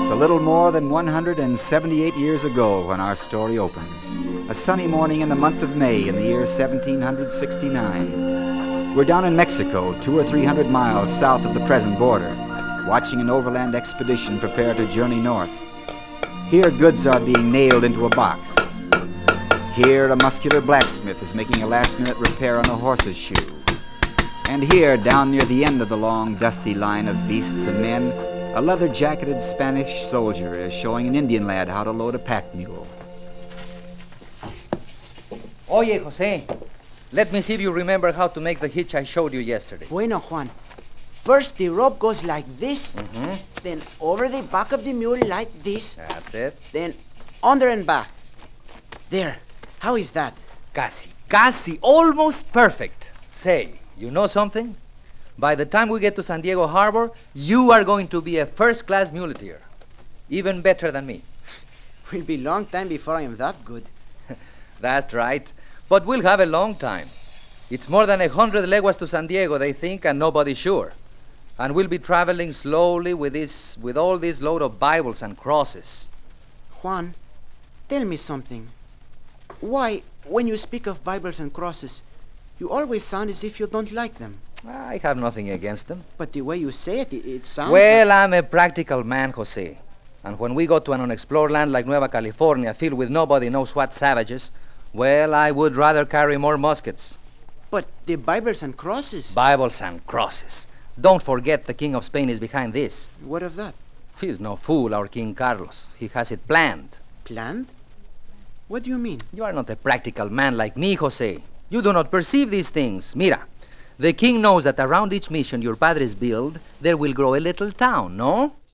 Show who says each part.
Speaker 1: a little more than 178 years ago when our story opens. A sunny morning in the month of May in the year 1769. We're down in Mexico, 200 or 300 miles south of the present border, watching an overland expedition prepare to journey north. Here goods are being nailed into a box. Here a muscular blacksmith is making a last-minute repair on a horse's shoe. And here, down near the end of the long, dusty line of beasts and men, a leather-jacketed Spanish soldier is showing an Indian lad how to load a pack mule.
Speaker 2: Oye, Jose, let me see if you remember how to make the hitch I showed you yesterday.
Speaker 3: Bueno, Juan. First, the rope goes like this, then over the back of the mule like this.
Speaker 2: That's it.
Speaker 3: Then under and back. There. How is that?
Speaker 2: Casi, almost perfect. Say, you know something? By the time we get to San Diego Harbor, you are going to be a first-class muleteer. Even better than me.
Speaker 3: Will be long time before I am that good.
Speaker 2: That's right. But we'll have a long time. It's more than 100 leguas to San Diego, they think, and nobody's sure. And we'll be traveling slowly with all this load of Bibles and crosses.
Speaker 3: Juan, tell me something. Why, when you speak of Bibles and crosses, you always sound as if you don't like them?
Speaker 2: I have nothing against them.
Speaker 3: But the way you say it, it sounds...
Speaker 2: Well, I'm a practical man, Jose. And when we go to an unexplored land like Nueva California, filled with nobody knows what savages, well, I would rather carry more muskets.
Speaker 3: But the Bibles and crosses...
Speaker 2: Bibles and crosses. Don't forget the King of Spain is behind this.
Speaker 3: What of that?
Speaker 2: He's no fool, our King Carlos. He has it planned.
Speaker 3: Planned? What do you mean?
Speaker 2: You are not a practical man like me, Jose. You do not perceive these things. Mira, the king knows that around each mission your padres build, there will grow a little town, no?